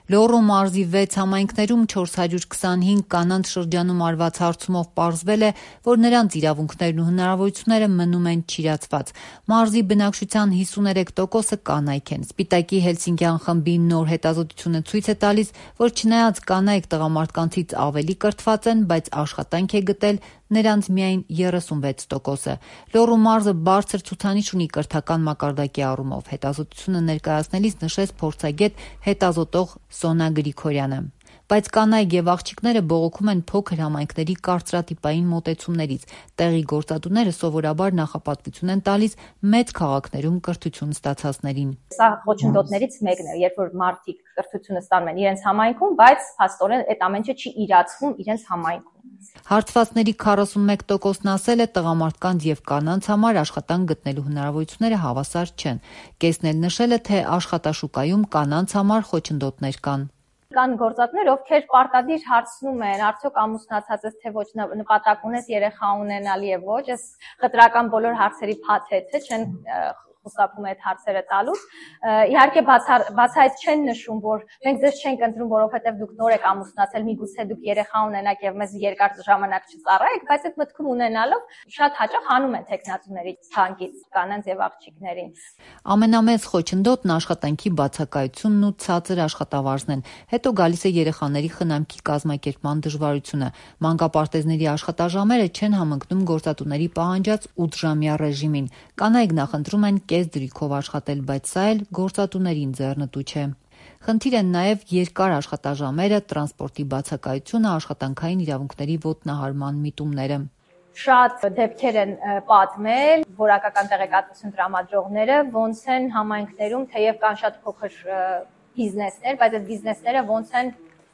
Լոռու մարզի 6 համայնքներում 425 կանանց շրջանում արված հարցումով պարզվել է, որ նրանց իրավունքներն ու հնարավորությունները մնում են չիրացված։ Մարզի բնակչության 53%-ը կանայք են։ Սպիտակի Հելսինկյան խմբի նոր հետազոտությունը ցույց է տալիս, որ չնայած կանայք տղամարդկանցից ավելի կրթված են, բայց աշխատանք է գտել նրանց միայն 36%-ը։ Լոռու մարզը բարձր ցուցանիշ ունի կրթական մակարդակի առումով։ Հետազոտությունը ներկայացնելիս նշեց փորձագետ հետազոտող Սոնա Գրիգորյանը։ Բայց կանայք եւ աղջիկները բողոքում են փոքր համայնքների կարծրատիպային մոտեցումներից։ Տեղի գործատուները սովորաբար նախապատվություն են տալիս մեծ քաղաքներում կրթություն ստացածներին։ Սա խոչընդոտներից մեկն է, երբ որ մարդիկ կրթությունը ստանում են իրենց համայնքում, բայց փաստորեն այդ ամեն ինչը չի իրացվում իրենց համայնքում։ Հարցվածների 41%-ն ասել է տղամարդկանց եւ կանանց համար աշխատանք գտնելու հնարավորությունները հավասար չեն։ Կեսն էլ նշել է, թե աշխատաշուկայում կանանց համար խոչընդոտներ կան։ Կան գործատներ, ովքեր պարտադիր հարցնում են, արդյոք ամուսնացած ես, թե ոչ, նպատակ ունես երեխա ունենալ եւ ոչ, այս խտրական բոլոր հարցերի փաթեթը չեն խուսափում այդ հարցերը տալուց։ Իհարկե բացահայտ չեն նշում, որ մենք ձեզ չենք ընտրում, որովհետեւ դուք նոր եք ամուսնացել, միգուցե դուք երեխա ունենաք եւ մեզ երկար ժամանակ չծառայեք, բայց այդ մտքում ունենալով շատ հաճախ հանում են տեխնացուների ցանկից կանանց եւ աղջիկներին։ Ամենամեծ խոչընդոտն աշխատանքի բացակայությունն ու ցածր աշխատավարձն են։ Հետո գալիս է երեխաների խնամքի կազմակերպման դժվարությունը։ Մանկապարտեզների աշխատաժամերը չեն համընկնում գործատուների պահանջած 8-ժամյա ռեժիմին։ Կանայք նախընտրում են կես դրիքով աշխատել, բայց սա էլ գործատուներին ձեռնտու չէ։ Խնդիր են նաև երկար աշխատաժամերը, տրանսպորտի բացակայությունը, աշխատանքային իրավունքների ոտնահարման միտումները։ Շատ դեպքեր են պատմել որակական տեղեկատվություն տրամադրողները, ոնց են համայնքներում, թեև կան շատ փոքր բիզնեսներ, բայց այդ բիզնեսները ոնց են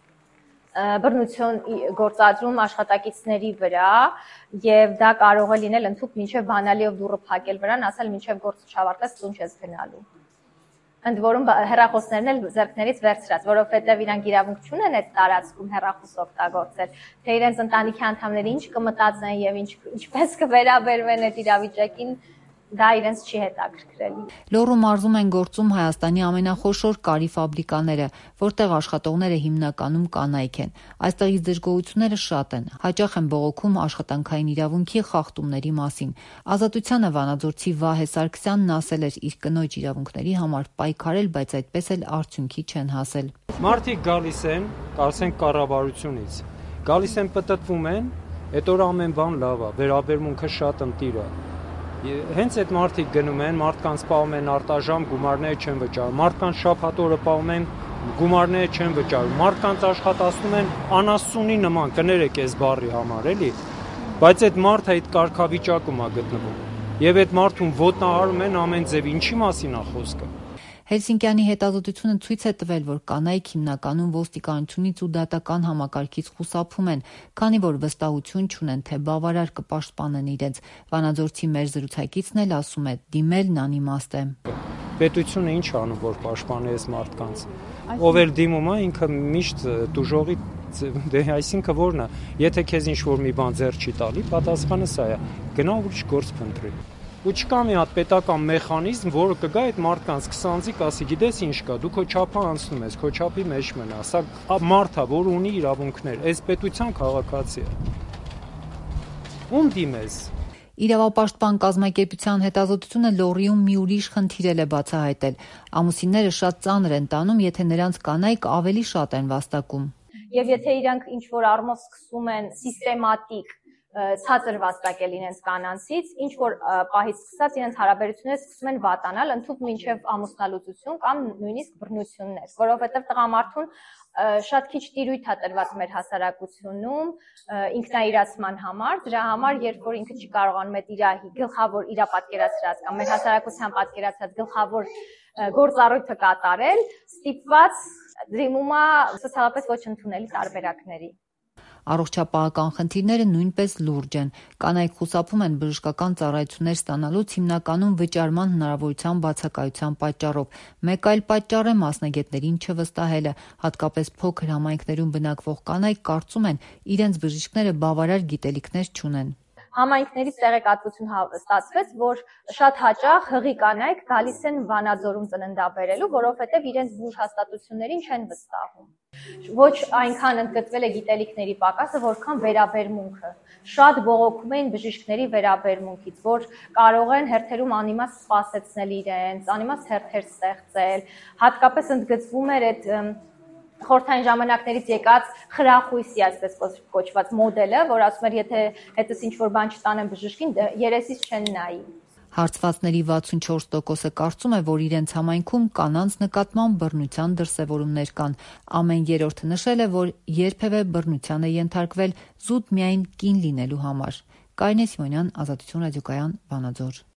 բռնություն գործադրում աշխատակիցների վրա, եւ դա կարող է լինել ընդհանուր մինչեւ բանալիով դուռը փակել վրան, ասել մինչեւ գործը չավարտես տուն չես գնալու։ Ընդ որում հեռախոսներն էլ ձեռքներից վերցրած, որովհետև իրանք իրավունք չունեն այդ տարածքում հեռախոս օգտագործել, թե իրենց ընտանիքի անդամները ինչ կմտածեն եւ ինչպես կվերաբերվեն այդ իրավիճակին, դա իրենց չի հետաքրքրել։ Լոռու մարզում են գործում Հայաստանի ամենախոշոր կարի ֆաբրիկաները, որտեղ աշխատողները հիմնականում կանայք են։ Այստեղից դժգոհությունները շատ են։ Հաճախ են բողոքում աշխատանքային իրավունքի խախտումների մասին։ Ազատությանը Վանաձորցի Վահե Սարգսյանն ասել էր իր կնոջ իրավունքների համար պայքարել, բայց այդպես էլ արդյունքի չեն հասել։ Մարդիկ գալիս են, ասենք կառավարությունից, գալիս են պտտվում են, այդ օր ամեն բան լավ է, վերաբերմունքը շատ ընտիր է։ Հենց այդ մարդիկ գնում են, մարդկանց պահում են արտաժամ, գումարները չեն վճարում, մարդկանց շաբաթ օրը պահում են, գումարները չեն վճարում, մարդկանց աշխատացնում են անասունի նման, կներեք այս բառի համար, էլի, բայց այդ մարդը այդ կարգավիճակում է գտնվում, եւ այդ մարդուն ոտնահարում են ամեն ձև, ինչի մասին է խոսքը։ Հելսինկյանի հետազոտությունը ցույց է տվել, որ կանայք հիմնականում ոստիկանությունից ու դատական համակարգից խուսափում են, քանի որ վստահություն չունեն, թե բավարար կպաշտպանեն իրենց։ Վանաձորցի մեր զրուցակիցն էլ ասում է, դիմելն անիմաստ է։ Պետությունը ինչ անում, որ պաշտպանի այս մարդկանց։ Ով էլ դիմում է, ինքը միշտ դուժողի այսինքն որն է, եթե քեզ ինչ-որ մի բան ձեռ չի տալի, պատասխանը սա է, գնա ուրիշ գործ փնտրի։ Ու չկա մի հատ պետական մեխանիզմ, որը կգա այդ մարդկանց 20-ից ասի, գիտես ինչ կա, դու քո չափը անցնում ես, քո չափի մեջ մնա, սա մարդ է, որ ունի իրավունքներ, այս պետության քաղաքացի է։ Ում դիմես։ Իրավապաշտպան կազմակերպության հետազոտությունը Լոռիում մի ուրիշ խնդիր է բացահայտել։ Ամուսինները շատ ծանր են տանում, եթե նրանց կանայք ավելի շատ են վաստակում։ Եվ եթե իրանք ինչ-որ առումով սկսում են սիստեմատիկ ցածր վաստակել իրենց կանանցից, ինչ որ պահից սկսած իրենց հարաբերությունները սկսում են վատանալ, ընդհանուր մինչև ամուսնալուծություն կամ նույնիսկ բռնություններ, որովհետև տղամարդուն շատ քիչ տիրույթ է տրված մեր հասարակությունում ինքնաիրացման համար, դրա համար, երբ որ ինքը չի կարողանում այդ իր գլխավոր իր պատկերացրած կամ մեր հասարակության պատկերացրած գլխավոր գործառույթը կատարել, ստիպված դիմում է սոցիալապես ոչ ընդունելի տարբերակների։ Առողջապահական խնդիրները նույնպես լուրջ են։ Կանայք խուսափում են բժշկական ծառայություններ ստանալուց հիմնականում վճարման հնարավորության բացակայության պատճառով։ Մեկ այլ պատճառ է մասնագետներին չվստահելը, հատկապես փոքր համայնքներում բնակվող կանայք կարծում են իրենց բժիշկները բավարար գիտելիքներ չունեն։ Համայնքներից տեղեկատվություն ստացվեց, որ շատ հաճախ հղի կանայք գալիս են Վանաձորում ծննդաբերելու, որովհետև իրենց բուժ հաստատություններին չեն վստահում։ Ոչ այնքան ընդգծվել է գիտելիքների պակասը, որքան վերաբերմունքը։ Շատ բողոքում էին բժիշկների վերաբերմունքից, որ կարող են հերթերում անիմաստ սպասեցնել իրենց, անիմաստ հերթեր ստեղծել։ Հատկապես ընդգծվում էր այդ խորհրդային ժամանակներից եկած խրախույսի, այսպես կոչված մոդելը, որ ասում էր, եթե հետս ինչ-որ բան չտանեմ բժշկին, երեսից չեն նայի։ Հարցվածների 64%-ը կարծում է, որ իրենց համայնքում կանանց նկատմամբ բռնության դրսևորումներ կան։ Ամեն երրորդը նշել է, որ երբևէ բռնության է ենթարկվել զուտ միայն կին լինելու համար։ Կարինե Սիմոնյան, Ազատություն ռադիոկայան, Վանաձոր։